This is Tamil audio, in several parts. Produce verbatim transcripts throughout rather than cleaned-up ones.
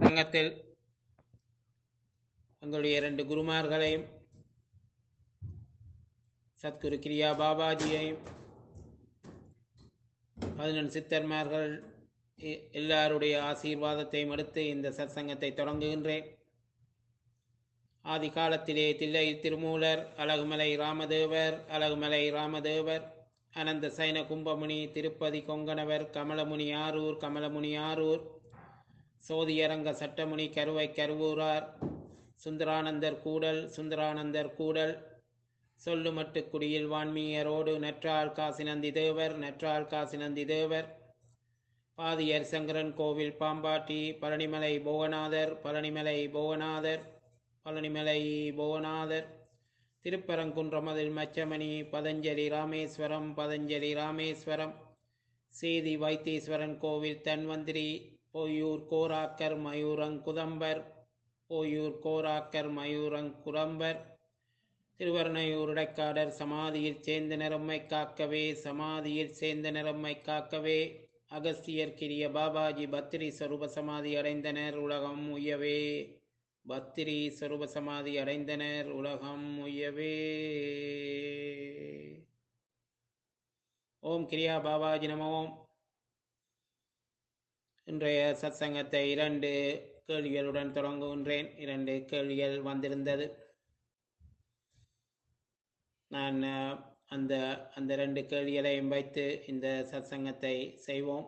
சத்சங்கத்தில் எங்களுடைய இரண்டு குருமார்களையும் சத்குரு கிரியா பாபாஜியையும் பதினெண்டு சித்தர்மார்கள் எ- எல்லாருடைய ஆசீர்வாதத்தையும் எடுத்து இந்த சத்சங்கத்தை தொடங்குகின்றேன். ஆதி காலத்திலே தில்லை திருமூலர், அழகுமலை ராமதேவர், அழகுமலை ராமதேவர், அனந்த சைன கும்பமுனி, திருப்பதி கொங்கணவர், கமலமுனி ஆரூர், கமலமுனி ஆரூர், சோதியரங்க சட்டமுனி, கருவை கருவூரார், சுந்தரானந்தர் கூடல், சுந்தரானந்தர் கூடல், சொல்லுமட்டு குடியில் வான்மீயரோடு நற்றாள் காசிநந்தி தேவர், நற்றாள் காசிநந்தி தேவர், பாதியர் சங்கரன் கோவில் பாம்பாட்டி, பழனிமலை போகநாதர், பழனிமலை போகநாதர், பழனிமலை போகநாதர், திருப்பரங்குன்றமதில் மச்சமணி, பதஞ்சலி ராமேஸ்வரம், பதஞ்சலி ராமேஸ்வரம், சேதி வைத்தீஸ்வரன் கோவில் தன்வந்திரி, பொய்யூர் கோராக்கர் மயூரங்குதம்பர், பொய்யூர் கோராக்கர் மயூரங்குரம்பர், திருவர்ணையூர் இடைக்காடர் சமாதியில் சேர்ந்த நிறம்மை காக்கவே, சமாதியில் சேர்ந்த நிறம்மை காக்கவே, அகஸ்தியர் கிரிய பாபாஜி பத்திரி சொரூப சமாதி அடைந்தனர், உலகம் உய்யவே. பத்திரி சொரூப சமாதி அடைந்தனர், உலகம் உய்யவே. ஓம் கிரியா பாபாஜி நம ஓம். இன்றைய சத்சங்கத்தை இரண்டு கேள்விகளுடன் தொடங்குகின்றேன். இரண்டு கேள்விகள் வந்திருந்தது. நான் அஹ், அந்த அந்த ரெண்டு கேள்விகளையும் வைத்து இந்த சத்சங்கத்தை செய்வோம்.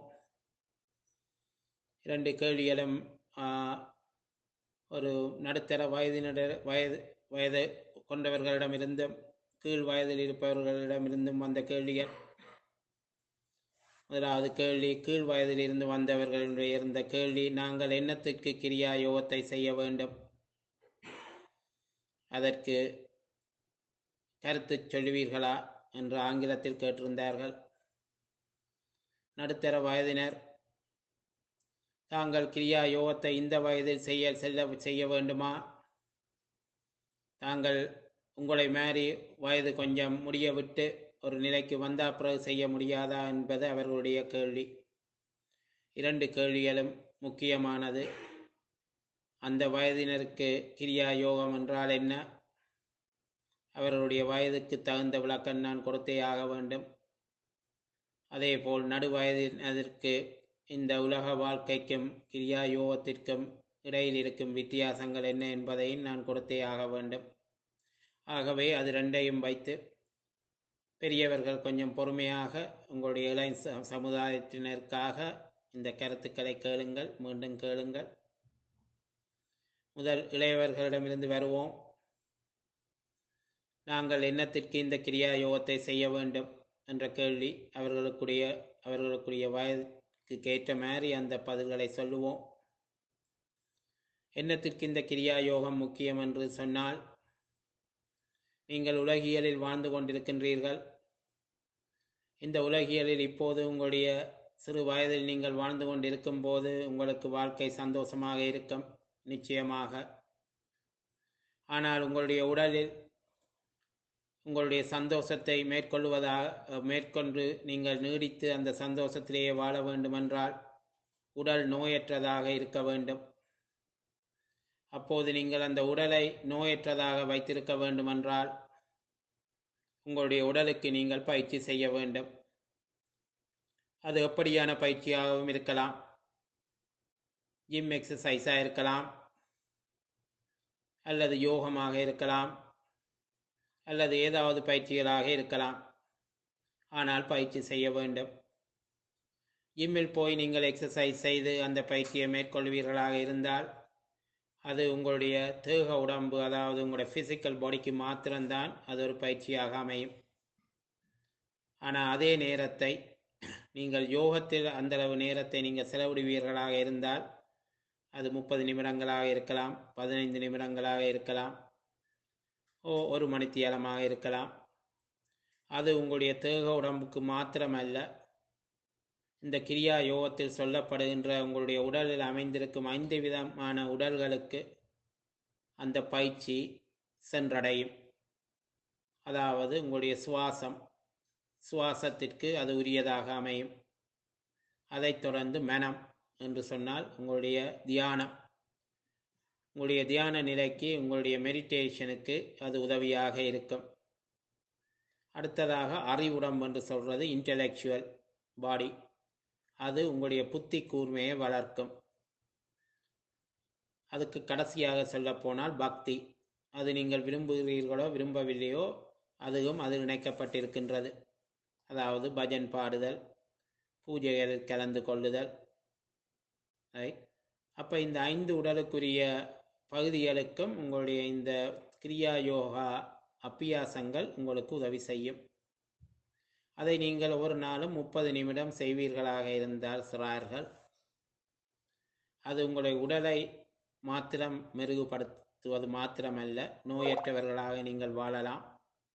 இரண்டு கேள்விகளும் ஆஹ், ஒரு நடுத்தர வயதினர் வயது வயது கொண்டவர்களிடமிருந்தும் கீழ் வயதில் இருப்பவர்களிடமிருந்தும் வந்த கேள்விகள். முதலாவது கேள்வி, கீழ் வயதில் இருந்து வந்தவர்களுடைய இருந்த கேள்வி, நாங்கள் என்னத்திற்கு கிரியா யோகத்தை செய்ய வேண்டும், அதற்கு கருத்து சொல்லுவீர்களா என்று ஆங்கிலத்தில் கேட்டிருந்தார்கள். நடுத்தர வயதினர், தாங்கள் கிரியா யோகத்தை இந்த வயதில் செய்ய செல்ல செய்ய வேண்டுமா, தாங்கள் உங்களை மாறி வயது கொஞ்சம் முடிய விட்டு ஒரு நிலைக்கு வந்தா பிறகு செய்ய முடியாதா என்பது அவர்களுடைய கேள்வி. இரண்டு கேள்விகளும் முக்கியமானது. அந்த வயதினருக்கு கிரியா யோகம் என்றால் என்ன, அவர்களுடைய வயதுக்கு தகுந்த விளக்கம் நான் கொடுத்தே ஆக வேண்டும். அதேபோல் நடு வயதினருக்கு இந்த உலக வாழ்க்கைக்கும் கிரியா யோகத்திற்கும் இடையில் இருக்கும் வித்தியாசங்கள் என்ன என்பதையும் நான் கொடுத்தே ஆக வேண்டும். ஆகவே அது ரெண்டையும் வைத்து பெரியவர்கள் கொஞ்சம் பொறுமையாக உங்களுடைய இளைய ச- சமுதாயத்தினருக்காக இந்த கருத்துக்களை கேளுங்கள், மீண்டும் கேளுங்கள். முதல் இளையவர்களிடமிருந்து வருவோம். நாங்கள் என்னத்திற்கு இந்த கிரியா யோகத்தை செய்ய வேண்டும் என்ற கேள்வி. அவர்களுக்குரிய அவர்களுக்குரிய வயதுக்கு ஏற்ற மாதிரி அந்த பதில்களை சொல்லுவோம். என்னத்திற்கு இந்த கிரியா யோகம் முக்கியம் என்று சொன்னால், நீங்கள் உலகியலில் வாழ்ந்து கொண்டிருக்கின்றீர்கள். இந்த உலகியலில் இப்போது உங்களுடைய சிறு வயதில் நீங்கள் வாழ்ந்து கொண்டிருக்கும் போது உங்களுக்கு வாழ்க்கை சந்தோஷமாக இருக்கும், நிச்சயமாக. ஆனால் உங்களுடைய உடலில் உங்களுடைய சந்தோஷத்தை மேற்கொள்வதாக மேற்கொண்டு நீங்கள் நீடித்து அந்த சந்தோஷத்திலேயே வாழ வேண்டுமென்றால் உடல் நோயற்றதாக இருக்க வேண்டும். அப்போது நீங்கள் அந்த உடலை நோயற்றதாக வைத்திருக்க வேண்டுமென்றால் உங்களுடைய உடலுக்கு நீங்கள் பயிற்சி செய்ய வேண்டும். அது எப்படியான பயிற்சியாகவும் இருக்கலாம். ஜிம் எக்ஸசைஸாக இருக்கலாம், அல்லது யோகமாக இருக்கலாம், அல்லது ஏதாவது பயிற்சிகளாக இருக்கலாம். ஆனால் பயிற்சி செய்ய வேண்டும். ஜிம்மில் போய் நீங்கள் எக்ஸசைஸ் செய்து அந்த பயிற்சியை மேற்கொள்வீர்களாக இருந்தால் அது உங்களுடைய தேக உடம்பு, அதாவது உங்களுடைய ஃபிசிக்கல் பாடிக்கு மாத்திரம்தான் அது ஒரு பயிற்சியாக அமையும். ஆனால் அதே நேரத்தை நீங்கள் யோகத்தில் அந்த அளவு நேரத்தை நீங்கள் செலவிடுவீர்களாக இருந்தால் அது முப்பது நிமிடங்களாக இருக்கலாம், பதினைந்து நிமிடங்களாக இருக்கலாம், ஓ ஒரு மணித்தியாலமாக இருக்கலாம். அது உங்களுடைய தேக உடம்புக்கு மாத்திரமல்ல, இந்த கிரியா யோகத்தில் சொல்லப்படுகின்ற உங்களுடைய உடலில் அமைந்திருக்கும் ஐந்து விதமான உடல்களுக்கு அந்த பயிற்சி சென்றடையும். அதாவது உங்களுடைய சுவாசம், சுவாசத்திற்கு அது உரியதாக அமையும். அதைத் தொடர்ந்து மனம் என்று சொன்னால் உங்களுடைய தியானம், உங்களுடைய தியான நிலைக்கு, உங்களுடைய மெடிடேஷனுக்கு அது உதவியாக இருக்கும். அடுத்ததாக அறிவுடம் என்று சொல்றது இன்டலெக்சுவல் பாடி. அது உங்களுடைய புத்தி கூர்மையை வளர்க்கும். அதுக்கு கடைசியாக சொல்ல போனால் பக்தி. அது நீங்கள் விரும்புகிறீர்களோ விரும்பவில்லையோ அதுவும் அது இணைக்கப்பட்டிருக்கின்றது. அதாவது பஜன் பாடுதல், பூஜைகளில் கலந்து கொள்ளுதல். அப்போ இந்த ஐந்து உடலுக்குரிய பகுதிகளுக்கும் உங்களுடைய இந்த கிரியா யோகா அபியாசங்கள் உங்களுக்கு உதவி செய்யும். அதை நீங்கள் ஒவ்வொரு நாளும் முப்பது நிமிடம் செய்வீர்களாக இருந்தால் சிறார்கள், அது உங்களுடைய உடலை மாத்திரம் மெருகுபடுத்துவது மாத்திரமல்ல, நோயற்றவர்களாக நீங்கள் வாழலாம்.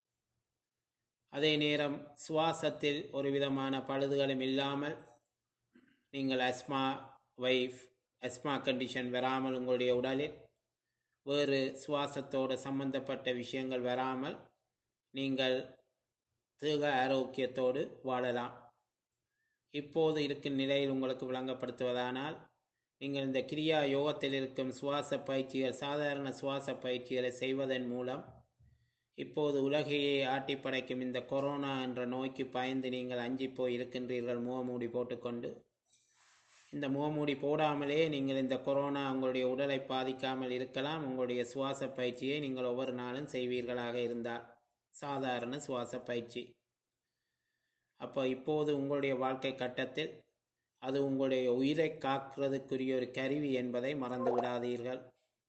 அதே நேரம் சுவாசத்தில் ஒரு விதமான பழுதுகளும் இல்லாமல் நீங்கள் அஸ்மா வைஃப் அஸ்மா கண்டிஷன் வராமல், உங்களுடைய உடலில் வேறு சுவாசத்தோடு சம்பந்தப்பட்ட விஷயங்கள் வராமல் நீங்கள் தேக ஆரோக்கியத்தோடு வாழலாம். இப்போது இருக்கும் நிலையில் உங்களுக்கு விளங்கப்படுத்துவதானால், நீங்கள் இந்த கிரியா யோகத்தில் இருக்கும் சுவாச பயிற்சிகள், சாதாரண சுவாச பயிற்சிகளை செய்வதன் மூலம் இப்போது உலகையே ஆட்டி படைக்கும் இந்த கொரோனா என்ற நோய்க்கு பயந்து நீங்கள் அஞ்சி போய் இருக்கின்றீர்கள் முகமூடி போட்டுக்கொண்டு. இந்த முகமூடி போடாமலே நீங்கள் இந்த கொரோனா உங்களுடைய உடலை பாதிக்காமல் இருக்கலாம். உங்களுடைய சுவாச பயிற்சியை நீங்கள் ஒவ்வொரு நாளும் செய்வீர்களாக இருந்தால், சாதாரண சுவாச பயிற்சி. அப்போ இப்போது உங்களுடைய வாழ்க்கை கட்டத்தில் அது உங்களுடைய உயிரை காக்கிறதுக்குரிய ஒரு கருவி என்பதை மறந்து விடாதீர்கள்.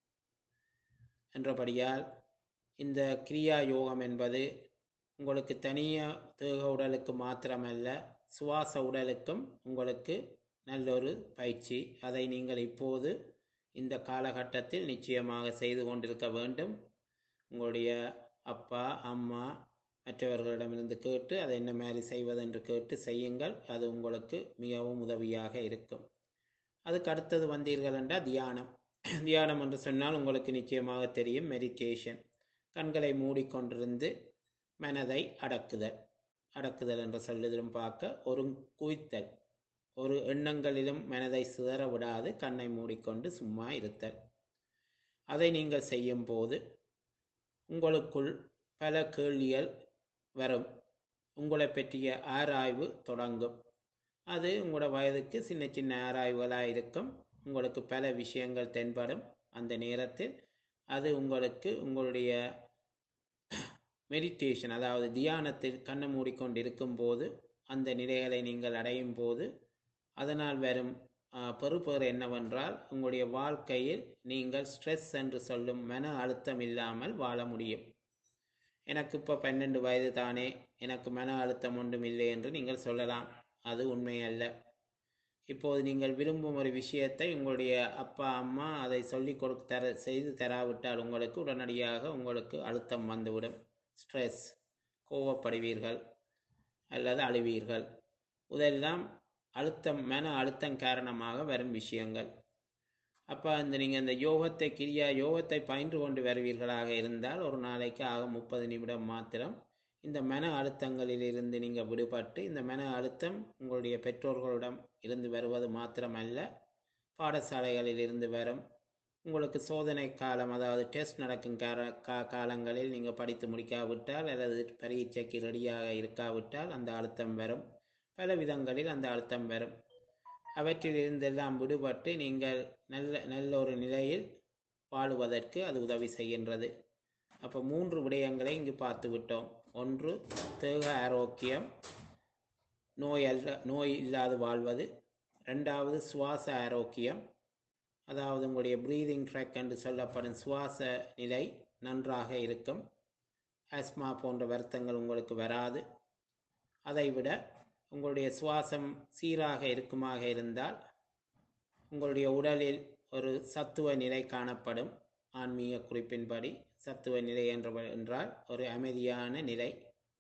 என்றபடியால் இந்த கிரியா யோகம் என்பது உங்களுக்கு தனியாக தேக உடலுக்கு மாத்திரமல்ல, சுவாச உடலுக்கும் உங்களுக்கு நல்லொரு பயிற்சி. அதை நீங்கள் இப்போது இந்த காலகட்டத்தில் நிச்சயமாக செய்து கொண்டிருக்க வேண்டும். உங்களுடைய அப்பா அம்மா மற்றவர்களிடமிருந்து கேட்டு அதை என்ன மாதிரி செய்வதென்று கேட்டு செய்யுங்கள். அது உங்களுக்கு மிகவும் உதவியாக இருக்கும். அதுக்கு அடுத்தது வந்தீர்கள் என்றால் தியானம். தியானம் என்று சொன்னால் உங்களுக்கு நிச்சயமாக தெரியும், மெடிடேஷன். கண்களை மூடிக்கொண்டிருந்து மனதை அடக்குதல். அடக்குதல் என்ற சொல்லுதலும் பார்க்க ஒரு குவித்தல், ஒரு எண்ணங்களிலும் மனதை சிதற விடாது கண்ணை மூடிக்கொண்டு சும்மா இருத்தல். அதை நீங்கள் செய்யும் போது உங்களுக்குள் பல கேள்விகள் வரும். உங்களை பற்றிய ஆராய்வு தொடங்கும். அது உங்களோட வயதுக்கு சின்ன சின்ன ஆராய்வுகளாக இருக்கும். உங்களுக்கு பல விஷயங்கள் தென்படும். அந்த நேரத்தில் அது உங்களுக்கு உங்களுடைய மெடிடேஷன், அதாவது தியானத்தில் கண்ணை மூடிக்கொண்டு இருக்கும் போது, அந்த நிலைகளை நீங்கள் அடையும் போது அதனால் வரும் பெறுபேறு என்னவென்றால், உங்களுடைய வாழ்க்கையில் நீங்கள் ஸ்ட்ரெஸ் என்று சொல்லும் மன அழுத்தம் இல்லாமல் வாழ முடியும். எனக்கு இப்போ பன்னெண்டு வயது தானே, எனக்கு மன அழுத்தம் ஒன்றும் இல்லை என்று நீங்கள் சொல்லலாம். அது உண்மையல்ல. இப்போது நீங்கள் விரும்பும் ஒரு விஷயத்தை உங்களுடைய அப்பா அம்மா அதை சொல்லி கொடுத்து தர செய்து தராவிட்டால் உங்களுக்கு உடனடியாக உங்களுக்கு அழுத்தம் வந்துவிடும். ஸ்ட்ரெஸ், கோவப்படுவீர்கள் அல்லது அழுவீர்கள். இதெல்லாம் அழுத்தம், மன அழுத்தம் காரணமாக வரும் விஷயங்கள். அப்போ அந்த நீங்கள் இந்த யோகத்தை கிரியா யோகத்தை பயின்று கொண்டு வருவீர்களாக இருந்தால் ஒரு நாளைக்கு ஆக முப்பது நிமிடம் மாத்திரம் இந்த மன அழுத்தங்களில் இருந்து நீங்கள் விடுபட்டு, இந்த மன அழுத்தம் உங்களுடைய பெற்றோர்களிடம் இருந்து வருவது மாத்திரமல்ல, பாடசாலைகளில் இருந்து வரும். உங்களுக்கு சோதனை காலம், அதாவது டெஸ்ட் நடக்கும் கா காலங்களில் நீங்கள் படித்து முடிக்காவிட்டால் அல்லது பரீட்சைக்கு ரெடியாக இருக்காவிட்டால் அந்த அழுத்தம் வரும். பல விதங்களில் அந்த அழுத்தம் வரும். அவற்றில் இருந்தெல்லாம் விடுபட்டு நீங்கள் நல்ல நல்ல ஒரு நிலையில் வாழுவதற்கு அது உதவி செய்கின்றது. அப்போ மூன்று விடயங்களை இங்கு பார்த்து விட்டோம். ஒன்று, தேக ஆரோக்கியம், நோய் அல்ல நோய் இல்லாது வாழ்வது. ரெண்டாவது, சுவாச ஆரோக்கியம், அதாவது உங்களுடைய ப்ரீதிங் ட்ராக் என்று சொல்லப்படும் சுவாச நிலை நன்றாக இருக்கும். ஆஸ்மா போன்ற வருத்தங்கள் உங்களுக்கு வராது. அதைவிட உங்களுடைய சுவாசம் சீராக இருக்குமாக இருந்தால் உங்களுடைய உடலில் ஒரு சத்துவ நிலை காணப்படும். ஆன்மீக குறிப்பின்படி சத்துவ நிலை என்ற என்றால் ஒரு அமைதியான நிலை.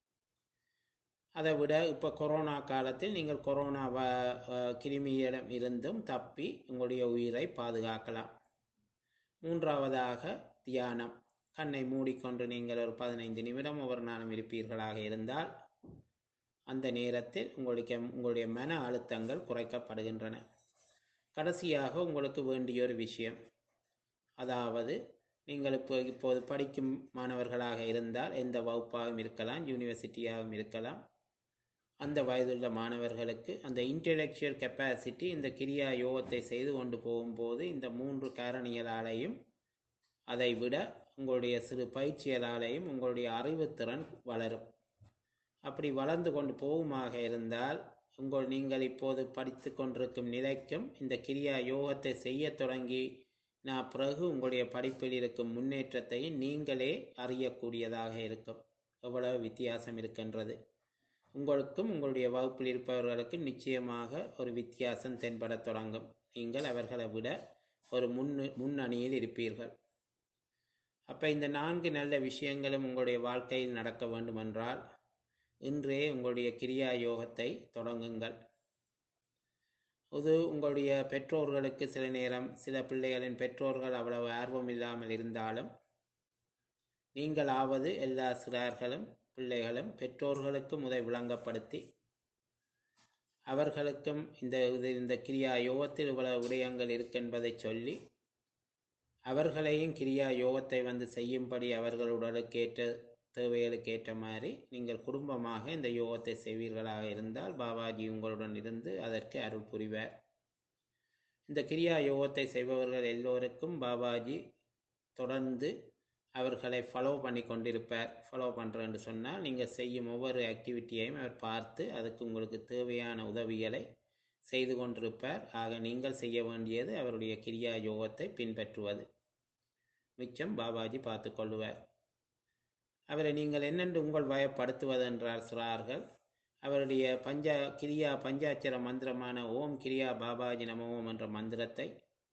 அதை விட இப்போ கொரோனா காலத்தில் நீங்கள் கொரோனா கிருமியிடம் இருந்தும் தப்பி உங்களுடைய உயிரை பாதுகாக்கலாம். மூன்றாவதாக தியானம். கண்ணை மூடிக்கொண்டு நீங்கள் ஒரு பதினைந்து நிமிடம் ஒவ்வொரு நாளும் இருப்பீர்களாக இருந்தால் அந்த நேரத்தில் உங்களுக்கு உங்களுடைய மன அழுத்தங்கள் குறைக்கப்படுகின்றன. கடைசியாக உங்களுக்கு வேண்டிய ஒரு விஷயம், அதாவது நீங்கள் இப்போ இப்போது படிக்கும் மாணவர்களாக இருந்தால் எந்த வகுப்பாகவும் இருக்கலாம், யூனிவர்சிட்டியாகவும் இருக்கலாம். அந்த வயதுள்ள மாணவர்களுக்கு அந்த இன்டெலெக்சுவல் கெப்பாசிட்டி இந்த கிரியா யோகத்தை செய்து கொண்டு போகும்போது இந்த மூன்று காரணிகளாலேயும் அதை விட உங்களுடைய சிறு பயிற்சியலாலேயும் உங்களுடைய அறிவுத்திறன் வளரும். அப்படி வளர்ந்து கொண்டு போகுமாக இருந்தால் உங்கள் நீங்கள் இப்போது படித்து கொண்டிருக்கும் நிலைக்கும் இந்த கிரியா யோகத்தை செய்ய தொடங்கி நான் பிறகு உங்களுடைய படிப்பில் இருக்கும் முன்னேற்றத்தையும் நீங்களே அறியக்கூடியதாக இருக்கும். எவ்வளவு வித்தியாசம் இருக்கின்றது. உங்களுக்கும் உங்களுடைய வகுப்பில் இருப்பவர்களுக்கு நிச்சயமாக ஒரு வித்தியாசம் தென்பட தொடங்கும். நீங்கள் அவர்களை விட ஒரு முன் முன்னணியில் இருப்பீர்கள். அப்போ இந்த நான்கு நல்ல விஷயங்களும் உங்களுடைய வாழ்க்கையில் நடக்க வேண்டுமென்றால் இன்றே உங்களுடைய கிரியா யோகத்தை தொடங்குங்கள். இது உங்களுடைய பெற்றோர்களுக்கு சில நேரம் சில பிள்ளைகளின் பெற்றோர்கள் அவ்வளவு ஆர்வம் இல்லாமல் இருந்தாலும் நீங்களாவது எல்லா சிறார்களும் பிள்ளைகளும் பெற்றோர்களுக்கு முதல் விளங்கப்படுத்தி அவர்களுக்கும் இந்த இந்த கிரியா யோகத்தில் இவ்வளவு விடயங்கள் இருக்கின்றதை சொல்லி அவர்களையும் கிரியா யோகத்தை வந்து செய்யும்படி அவர்கள் உடலுக்கு ஏற்ற தேவைகளுக்கு ஏற்ற மாதிரி நீங்கள் குடும்பமாக இந்த யோகத்தை செய்வீர்களாக இருந்தால் பாபாஜி உங்களுடன் இருந்து அதற்கு அருள் புரிவார். இந்த கிரியா யோகத்தை செய்பவர்கள் எல்லோருக்கும் பாபாஜி தொடர்ந்து அவர்களை ஃபாலோ பண்ணி கொண்டிருப்பார். ஃபாலோ பண்ணுறேன்னு சொன்னால் நீங்கள் செய்யும் ஒவ்வொரு ஆக்டிவிட்டியையும் அவர் பார்த்து அதுக்கு உங்களுக்கு தேவையான உதவிகளை செய்து கொண்டிருப்பார். ஆக நீங்கள் செய்ய வேண்டியது அவருடைய கிரியா யோகத்தை பின்பற்றுவது. மிச்சம் பாபாஜி பார்த்து கொள்ளுவார். அவரை நீங்கள் என்னென்று உங்கள் வயப்படுத்துவதென்றால் சிறார்கள் அவருடைய பஞ்சா கிரியா பஞ்சாட்சர மந்திரமான ஓம் கிரியா பாபாஜி நம ஓம் என்ற மந்திரத்தை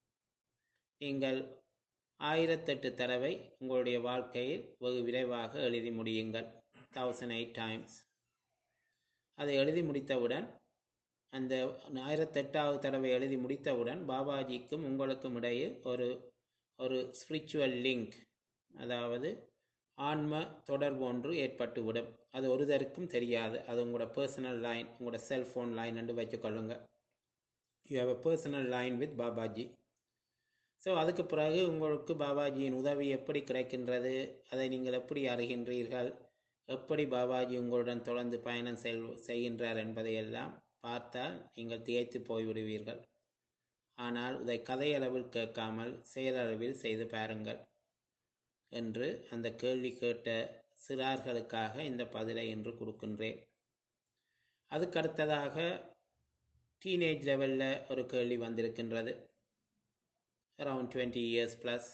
நீங்கள் ஆயிரத்தெட்டு தடவை உங்களுடைய வாழ்க்கையில் வெகு விரைவாக எழுதி முடியுங்கள். Thousand eight times. அதை எழுதி முடித்தவுடன் அந்த ஆயிரத்தெட்டாவது தடவை எழுதி முடித்தவுடன் பாபாஜிக்கும் உங்களுக்கும் இடையே ஒரு ஒரு ஸ்பிரிச்சுவல் லிங்க், அதாவது ஆன்ம தொடர்பு ஒன்று ஏற்பட்டுவிடும். அது ஒருதருக்கும் தெரியாது. அது உங்களோட பர்சனல் லைன், உங்களோட செல்ஃபோன் லைன் என்று வச்சுக்கொள்ளுங்க. You have a personal line with Babaji. So அதுக்கு பிறகு உங்களுக்கு பாபாஜியின் உதவி எப்படி கிடைக்கின்றது, அதை நீங்கள் எப்படி அறிகின்றீர்கள், எப்படி பாபாஜி உங்களுடன் தொடர்ந்து பயணம் செல் செய்கின்றார் என்பதையெல்லாம் பார்த்தால் நீங்கள் திகைத்து போய்விடுவீர்கள். ஆனால் இதை கதையளவில் கேட்காமல் செயலளவில் செய்து பாருங்கள் என்று அந்த கேள்வி கேட்ட சிறார்களுக்காக இந்த பதிலை என்று கொடுக்கின்றேன். அதுக்கடுத்ததாக டீனேஜ் லெவலில் ஒரு கேள்வி வந்திருக்கின்றது. அரவுண்ட் டுவெண்ட்டி இயர்ஸ் ப்ளஸ்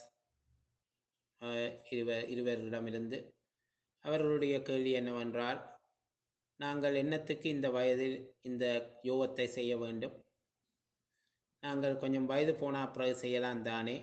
இருவர் இருவரிடமிருந்து அவர்களுடைய கேள்வி என்னவென்றால், நாங்கள் என்னத்துக்கு இந்த வயதில் இந்த யோகத்தை செய்ய வேண்டும்? நாங்கள் கொஞ்சம் வயது போனால் பிறகு செய்யலாம் தானே?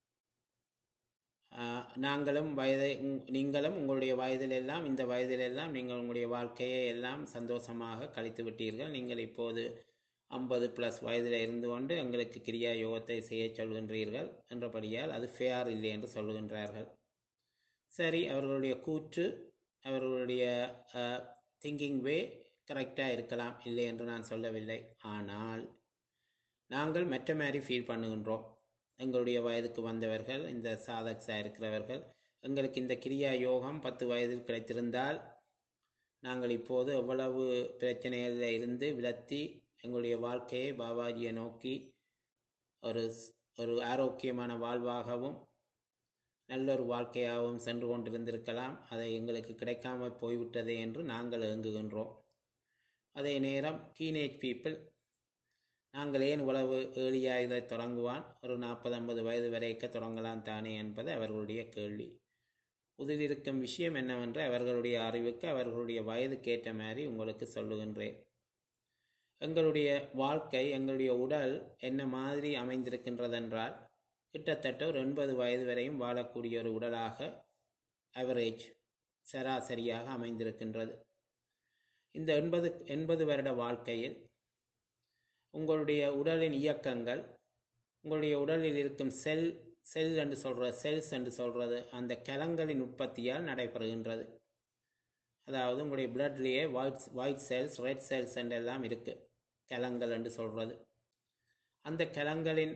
நாங்களும் வயதை நீங்களும் உங்களுடைய வயதிலெல்லாம் இந்த வயதிலெல்லாம் நீங்கள் உங்களுடைய வாழ்க்கையை எல்லாம் சந்தோஷமாக கழித்து விட்டீர்கள். நீங்கள் இப்போது ஐம்பது ப்ளஸ் வயதில் இருந்து கொண்டு எங்களுக்கு கிரியா யோகத்தை செய்ய சொல்கின்றீர்கள் என்றபடியால் அது ஃபேர் இல்லை என்று சொல்லுகின்றார்கள். சரி, அவர்களுடைய கூற்று அவர்களுடைய திங்கிங் வே கரெக்டாக இருக்கலாம், இல்லை என்று நான் சொல்லவில்லை. ஆனால் நாங்கள் மற்ற மாதிரி ஃபீல் பண்ணுகின்றோம். எங்களுடைய வயதுக்கு வந்தவர்கள், இந்த சாதக்ஸாக இருக்கிறவர்கள், எங்களுக்கு இந்த கிரியா யோகம் பத்து வயதில் கிடைத்திருந்தால் நாங்கள் இப்போது எவ்வளவு பிரச்சனைகளில் இருந்து விலத்தி எங்களுடைய வாழ்க்கையை பாபாஜியை நோக்கி ஒரு ஒரு ஆரோக்கியமான வாழ்வாகவும் நல்லொரு வாழ்க்கையாகவும் சென்று கொண்டிருந்திருக்கலாம். அதை எங்களுக்கு கிடைக்காமல் போய்விட்டதே என்று நாங்கள் ஏங்குகின்றோம். அதே நேரம் டீனேஜ் பீப்புள், நாங்கள் ஏன் உழவு ஏழியாக இதை தொடங்குவான், ஒரு நாற்பது ஐம்பது வயது வரைக்க தொடங்கலாம் தானே என்பது அவர்களுடைய கேள்வி. இதில் இருக்கும் விஷயம் என்னவென்று அவர்களுடைய அறிவுக்கு அவர்களுடைய வயதுக்கேற்ற மாதிரி உங்களுக்கு சொல்லுகின்றேன். எங்களுடைய வாழ்க்கை, எங்களுடைய உடல் என்ன மாதிரி அமைந்திருக்கின்றதென்றால் கிட்டத்தட்ட ஒரு எண்பது வயது வரையும் வாழக்கூடிய ஒரு உடலாக அவரேஜ் சராசரியாக அமைந்திருக்கின்றது. இந்த எண்பது எண்பது வருட வாழ்க்கையில் உங்களுடைய உடலின் இயக்கங்கள், உங்களுடைய உடலில் இருக்கும் செல் செல் என்று சொல்கிற செல்ஸ் என்று சொல்கிறது அந்த கலங்களின் உற்பத்தியால் நடைபெறுகின்றது. அதாவது உங்களுடைய பிளட்லேயே white white cells, red cells என்றெல்லாம் இருக்குது, கலங்கள் என்று சொல்கிறது. அந்த கலங்களின்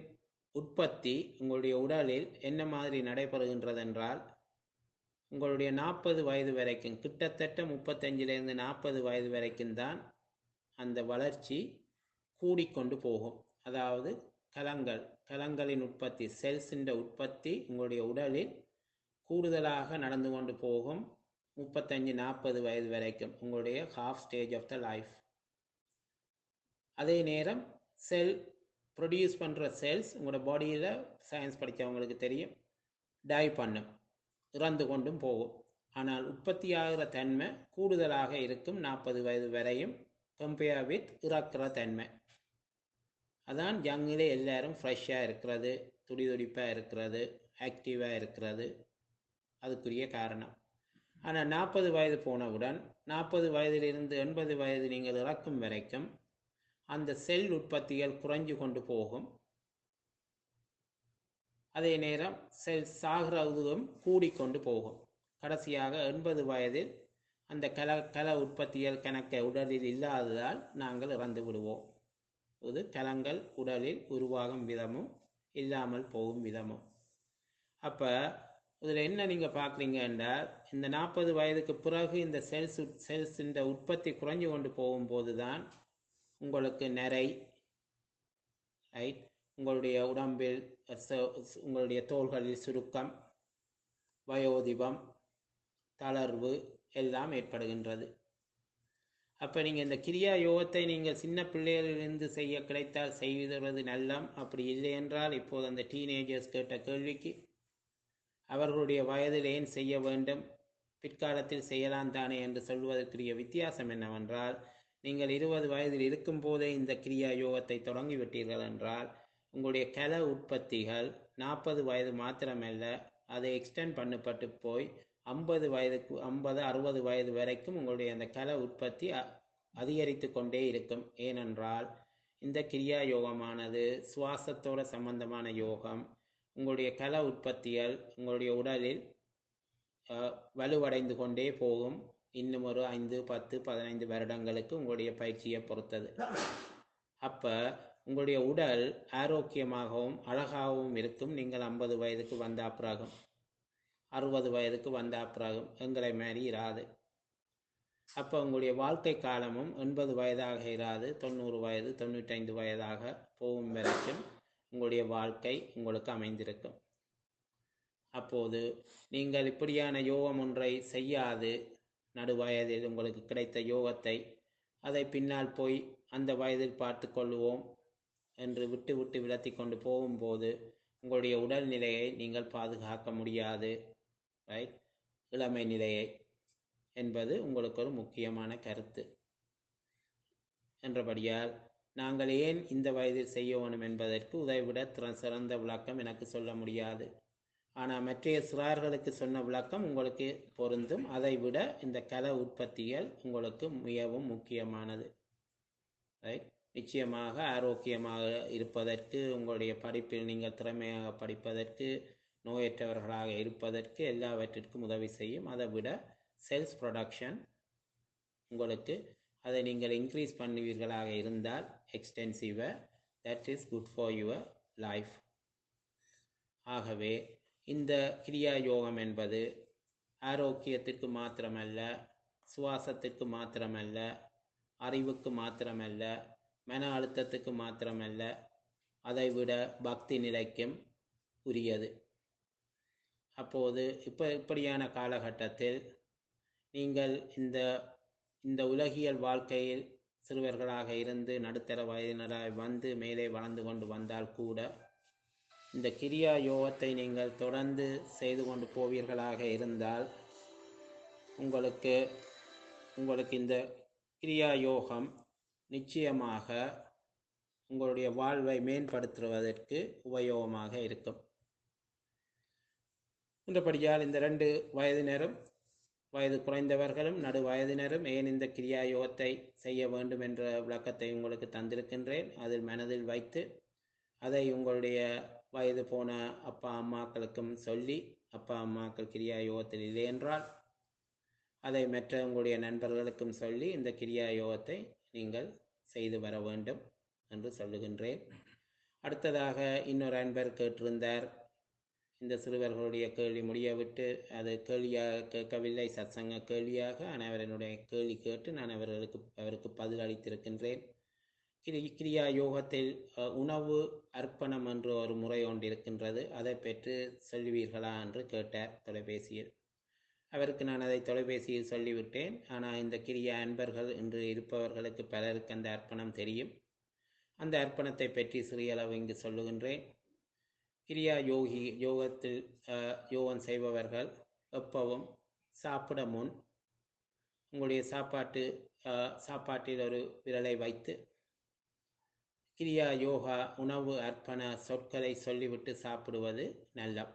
உற்பத்தி உங்களுடைய உடலில் என்ன மாதிரி நடைபெறுகின்றது என்றால், உங்களுடைய நாற்பது வயது வரைக்கும், கிட்டத்தட்ட முப்பத்தஞ்சிலிருந்து நாற்பது வயது வரைக்கும் தான் அந்த வளர்ச்சி கூடிக்கொண்டு போகும். அதாவது கலங்கள் கலங்களின் உற்பத்தி, செல்ஸின் உற்பத்தி உங்களுடைய உடலில் கூடுதலாக நடந்து கொண்டு போகும். முப்பத்தஞ்சு நாற்பது வயது வரைக்கும் உங்களுடைய half stage of the life. அதே நேரம் செல் ப்ரொடியூஸ் பண்ணுற செல்ஸ் உங்களோட பாடியில், சயின்ஸ் படித்தவங்களுக்கு தெரியும், டை பண்ணும், இறந்து கொண்டும் போகும். ஆனால் உற்பத்தி ஆகிற தன்மை கூடுதலாக இருக்கும் நாற்பது வயது வரையும், கம்பேர் வித் இறக்குற தன்மை. அதான் யங்கிலே எல்லாரும் ஃப்ரெஷ்ஷாக இருக்கிறது, துடி துடிப்பாக இருக்கிறது, ஆக்டிவாக இருக்கிறது, அதுக்குரிய காரணம். ஆனால் நாற்பது வயது போனவுடன், நாற்பது வயதிலிருந்து எண்பது வயது நீங்கள் இறக்கும் வரைக்கும் அந்த செல் உற்பத்திகள் குறைஞ்சு கொண்டு போகும். அதே நேரம் செல் சாகிறதும் கூடிக்கொண்டு போகும். கடைசியாக எண்பது வயதில் அந்த கல கல உற்பத்திகள் கணக்கை உடலில் இல்லாததால் நாங்கள் இறந்து விடுவோம். இது கலங்கள் உடலில் உருவாகும் விதமும் இல்லாமல் போகும் விதமும். அப்போ இதில் என்ன நீங்கள் பார்க்குறீங்க என்றால், இந்த நாற்பது வயதுக்கு பிறகு இந்த செல்ஸ் செல்ஸ் இந்த உற்பத்தி குறைஞ்சு கொண்டு போகும்போது தான் உங்களுக்கு நிறை, ரைட், உங்களுடைய உடம்பில் உங்களுடைய தோள்களில் சுருக்கம், வயோதிபம், தளர்வு எல்லாம் ஏற்படுகின்றது. அப்போ நீங்கள் இந்த கிரியா யோகத்தை நீங்கள் சின்ன பிள்ளைகளிலிருந்து செய்ய கிடைத்தால் செய்வது நல்லம். அப்படி இல்லை என்றால், இப்போது அந்த டீனேஜர்ஸ் கேட்ட கேள்விக்கு அவர்களுடைய வயதில் ஏன் செய்ய வேண்டும், பிற்காலத்தில் செய்யலாம் தானே என்று சொல்வதற்குரிய வித்தியாசம் என்னவென்றால், நீங்கள் இருபது வயதில் இருக்கும் போதே இந்த கிரியா யோகத்தை தொடங்கிவிட்டீர்கள் என்றால், உங்களுடைய கல உற்பத்திகள் நாற்பது வயது மாத்திரமல்ல, அதை எக்ஸ்டெண்ட் பண்ணப்பட்டு போய் ஐம்பது வயதுக்கு ஐம்பது அறுபது வயது வரைக்கும் உங்களுடைய அந்த கல உற்பத்தி அதிகரித்து கொண்டே இருக்கும். ஏனென்றால் இந்த கிரியா யோகமானது சுவாசத்தோட சம்பந்தமான யோகம். உங்களுடைய கல உற்பத்திகள் உங்களுடைய உடலில் வலுவடைந்து கொண்டே போகும். இன்னும் ஒரு ஐந்து பத்து பதினைந்து வருடங்களுக்கு உங்களுடைய பயிற்சியை பொறுத்தது. அப்போ உங்களுடைய உடல் ஆரோக்கியமாகவும் அழகாகவும் இருக்கும். நீங்கள் ஐம்பது வயதுக்கு வந்த அப்புறாகும், அறுபது வயதுக்கு வந்த அப்புறாகும் எங்களை மாதிரி இராது. அப்போ உங்களுடைய வாழ்க்கை காலமும் எண்பது வயதாக இராது, தொண்ணூறு வயது தொண்ணூற்றைந்து வயதாக போகும் வரைக்கும் உங்களுடைய வாழ்க்கை உங்களுக்கு அமைந்திருக்கும். அப்போது நீங்கள் இப்படியான யோகம் ஒன்றை செய்யாது நடு வயதில் உங்களுக்கு கிடைத்த யோகத்தை அதை பின்னால் போய் அந்த வயதில் பார்த்து கொள்வோம் என்று விட்டு விட்டு விலத்தி கொண்டு போகும்போது உங்களுடைய உடல்நிலையை நீங்கள் பாதுகாக்க முடியாது, ரைட், இளமை நிலையை என்பது உங்களுக்கு ஒரு முக்கியமான கருத்து. என்றபடியால் நாங்கள் ஏன் இந்த வயதில் செய்ய வேணும் என்பதற்கு உதைவிட சிறந்த விளக்கம் எனக்கு சொல்ல முடியாது. ஆனால் மற்றைய சிறார்களுக்கு சொன்ன விளக்கம் உங்களுக்கு பொருந்தும். அதை விட இந்த கல உற்பத்திகள் உங்களுக்கு மிகவும் முக்கியமானது, ரைட். நிச்சயமாக ஆரோக்கியமாக இருப்பதற்கு, உங்களுடைய படிப்பில் நீங்கள் திறமையாக படிப்பதற்கு, நோயற்றவர்களாக இருப்பதற்கு எல்லாவற்றிற்கும் உதவி செய்யும். அதை விட செல்ஸ் ப்ரொடக்ஷன் உங்களுக்கு, அதை நீங்கள் இன்க்ரீஸ் பண்ணுவீர்களாக இருந்தால் எக்ஸ்டென்சிவாக, that is good for your life. ஆகவே இந்த கிரியா யோகம் என்பது ஆரோக்கியத்திற்கு மாத்திரமல்ல, சுவாசத்திற்கு மாத்திரமல்ல, அறிவுக்கு மாத்திரமல்ல, மன அழுத்தத்துக்கு மாத்திரமல்ல, அதைவிட பக்தி நிலைக்கும் உரியது. அப்போது இப்போ இப்படியான காலகட்டத்தில் நீங்கள் இந்த இந்த உலகியல் வாழ்க்கையில் சிறுவர்களாக இருந்து நடுத்தர வயதினராக வந்து மேலே வளர்ந்து கொண்டு வந்தால் கூட இந்த கிரியா யோகத்தை நீங்கள் தொடர்ந்து செய்து கொண்டு போவீர்களாக இருந்தால் உங்களுக்கு உங்களுக்கு இந்த கிரியா யோகம் நிச்சயமாக உங்களுடைய வாழ்வை மேம்படுத்துவதற்கு உபயோகமாக இருக்கும். இந்தபடியால் இந்த ரெண்டு வயதினரும், வயது குறைந்தவர்களும் நடு வயதினரும் ஏன் இந்த கிரியா யோகத்தை செய்ய வேண்டும் என்ற விளக்கத்தை உங்களுக்கு தந்திருக்கின்றேன். அதில் மனதில் வைத்து அதை உங்களுடைய வயது போன அப்பா அம்மாக்களுக்கும் சொல்லி, அப்பா அம்மாக்கள் கிரியா யோகத்தில் இல்லை என்றால் அதை மற்ற உங்களுடைய நண்பர்களுக்கும் சொல்லி இந்த கிரியா யோகத்தை நீங்கள் செய்து வர வேண்டும் என்று சொல்லுகின்றேன். அடுத்ததாக இன்னொரு அன்பர் கேட்டிருந்தார், இந்த சிறுவர்களுடைய கேள்வி முடியவிட்டு அது கேள்வியாக கேட்கவில்லை, சத்சங்க கேள்வியாக. ஆனால் அவரனுடைய கேள்வி கேட்டு நான் அவர்களுக்கு அவருக்கு பதில் அளித்திருக்கின்றேன். கிரி கிரியா யோகத்தில் அஹ், உணவு அர்ப்பணம் என்று ஒரு முறை ஒன்று இருக்கின்றது, அதை பெற்று சொல்லுவீர்களா என்று கேட்டார் தொலைபேசியில். அவருக்கு நான் அதை தொலைபேசியில் சொல்லிவிட்டேன். ஆனால் இந்த கிரியா அன்பர்கள் என்று இருப்பவர்களுக்கு பலருக்கு அந்த அர்ப்பணம் தெரியும். அந்த அர்ப்பணத்தை பற்றி சிறிய அளவு இங்கு சொல்லுகின்றேன். கிரியா யோகி யோகத்தில் அஹ், யோகம் செய்பவர்கள் எப்பவும் சாப்பிட முன் உங்களுடைய சாப்பாட்டு அஹ், சாப்பாட்டில் ஒரு விரலை வைத்து கிரியா யோகா உணவு அர்ப்பண சொற்களை சொல்லிவிட்டு சாப்பிடுவது நல்லம்.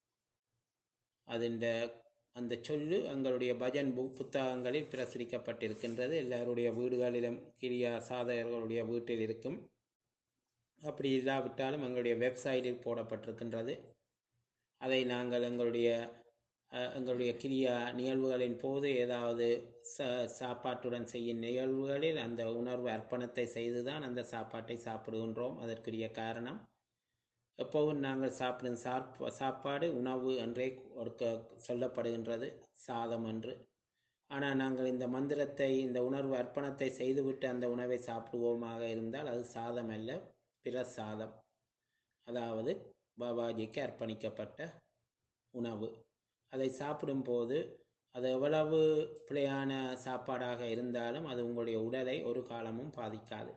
அதிண்ட அந்த சொல்லு எங்களுடைய பஜன் புக் புத்தகங்களில் பிரசுரிக்கப்பட்டிருக்கின்றது. எல்லாருடைய வீடுகளிலும் கிரியா சாதகர்களுடைய வீட்டில் இருக்கும். அப்படி இல்லாவிட்டாலும் எங்களுடைய வெப்சைட்டில் போடப்பட்டிருக்கின்றது. அதை நாங்கள் எங்களுடைய அஹ், எங்களுடைய கிரியா நிகழ்வுகளின் போது ஏதாவது ச சாப்பாட்டுடன் செய்யும் நிகழ்வுகளில் அந்த உணர்வு அர்ப்பணத்தை செய்துதான் அந்த சாப்பாட்டை சாப்பிடுகின்றோம். அதற்குரிய காரணம், எப்போவும் நாங்கள் சாப்பிடும் சாப்ப சாப்பாடு உணவு என்றே ஒருக்க சொல்லப்படுகின்றது, சாதம் என்று. ஆனால் நாங்கள் இந்த மந்திரத்தை, இந்த உணர்வு அர்ப்பணத்தை செய்துவிட்டு அந்த உணவை சாப்பிடுவோமாக இருந்தால் அது சாதம் அல்ல, பிரசாதம். அதாவது பாபாஜிக்கு அர்ப்பணிக்கப்பட்ட உணவு. அதை சாப்பிடும்போது அது எவ்வளவு பிழையான சாப்பாடாக இருந்தாலும் அது உங்களுடைய உடலை ஒரு காலமும் பாதிக்காது.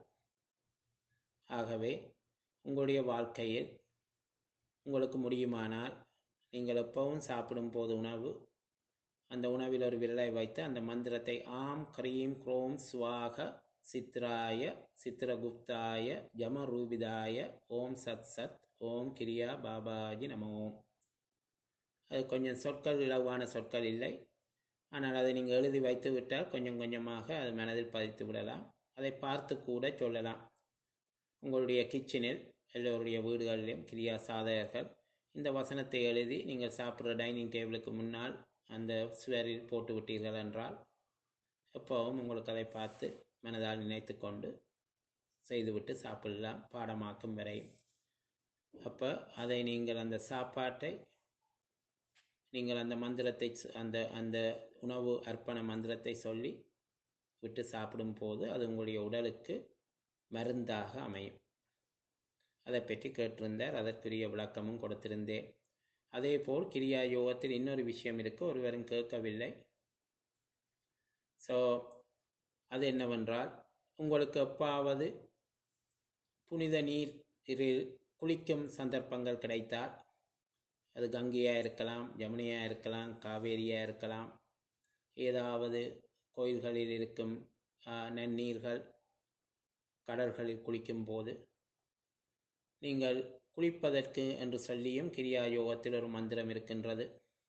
ஆகவே உங்களுடைய வாழ்க்கையில் உங்களுக்கு முடியுமானால் நீங்கள் எப்பவும் சாப்பிடும் போது உணவு, அந்த உணவில் ஒரு விரலை வைத்து அந்த மந்திரத்தை ஆம் க்ரீம் க்ரோம் ஸ்வாக சித்ராய சித்திரகுப்தாய ஜமரூபிதாய ஓம் சத் சத் ஓம் கிரியா பாபாஜி நம ஓம். அது கொஞ்சம் சொற்கள், இலவான சொற்கள் இல்லை. ஆனால் அதை நீங்கள் எழுதி வைத்து விட்டால் கொஞ்சம் கொஞ்சமாக அது மனதில் பதித்து விடலாம். அதை பார்த்து கூட சொல்லலாம். உங்களுடைய கிச்சனில் எல்லோருடைய வீடுகளிலும் கிரியா சாதகர்கள் இந்த வசனத்தை எழுதி நீங்கள் சாப்பிட்ற டைனிங் டேபிளுக்கு முன்னால் அந்த சுவரில் போட்டு விட்டீர்கள் என்றால் எப்போவும் உங்களுக்கு அதை பார்த்து மனதால் நினைத்து கொண்டு செய்துவிட்டு சாப்பிடலாம், பாடமாக்கும் வரையும். அப்போ அதை நீங்கள் அந்த சாப்பாட்டை நீங்கள் அந்த மந்திரத்தை அந்த அந்த உணவு அர்ப்பண மந்திரத்தை சொல்லி விட்டு சாப்பிடும் போது அது உங்களுடைய உடலுக்கு மருந்தாக அமையும். அதை பற்றி கேட்டிருந்தார், அதற்குரிய விளக்கமும் கொடுத்திருந்தேன். அதே போல் கிரியா யோகத்தில் இன்னொரு விஷயம் இருக்கு, ஒருவரும் கேட்கவில்லை. ஸோ அது என்னவென்றால், உங்களுக்கு எப்பாவது புனித நீரில் குளிக்கும் சந்தர்ப்பங்கள் கிடைத்தால், அது கங்கையாக இருக்கலாம், ஜமுனையாக இருக்கலாம், காவேரியாக இருக்கலாம், ஏதாவது கோயில்களில் இருக்கும் நன்னீர்கள், கடல்களில் குளிக்கும் போது நீங்கள் குளிப்பதற்கு என்று சொல்லியும் கிரியா யோகத்தில் ஒரு மந்திரம் இருக்கின்றது.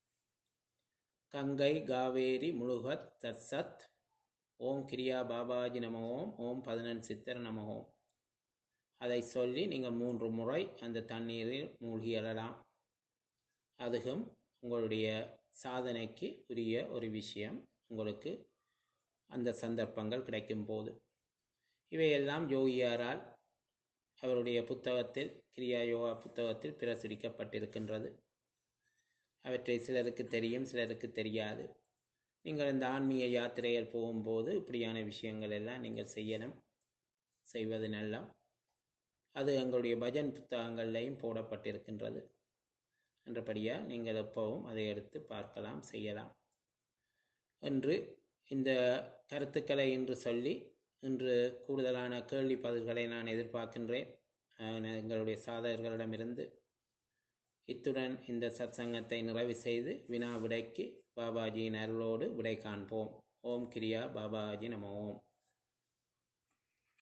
கங்கை காவேரி முழுகத் தத் சத் ஓம் கிரியா பாபாஜி நம ஓம் ஓம் பதினெண் சித்தர் நம ஓம். அதை சொல்லி நீங்கள் மூன்று முறை அந்த தண்ணீரில் மூழ்கி எழலாம். அதுவும் உங்களுடைய சாதனைக்கு உரிய ஒரு விஷயம், உங்களுக்கு அந்த சந்தர்ப்பங்கள் கிடைக்கும் போது. இவையெல்லாம் யோகியாரால் அவருடைய புத்தகத்தில், கிரியா யோகா புத்தகத்தில் பிரசுரிக்கப்பட்டிருக்கின்றது. அவற்றை சிலருக்கு தெரியும், சிலருக்கு தெரியாது. நீங்கள் இந்த ஆன்மீக யாத்திரைகள் போகும்போது இப்படியான விஷயங்கள் எல்லாம் நீங்கள் செய்யணும், செய்வது நல்ல. அது எங்களுடைய பஜன் புத்தகங்கள்லையும் போடப்பட்டிருக்கின்றது. என்றபடியாக நீங்கள் எப்பவும் அதை எடுத்து பார்க்கலாம், செய்யலாம் என்று இந்த கருத்துக்களை இன்று சொல்லி, இன்று கூடுதலான கேள்வி பதில்களை நான் எதிர்பார்க்கின்றேன் எங்களுடைய சாதகர்களிடமிருந்து. இத்துடன் இந்த சத்சங்கத்தை நிறைவு செய்து வினா விடைக்கு பாபாஜியின் அருளோடு விடை காண்போம். ஓம் கிரியா பாபாஜி நம ஓம்.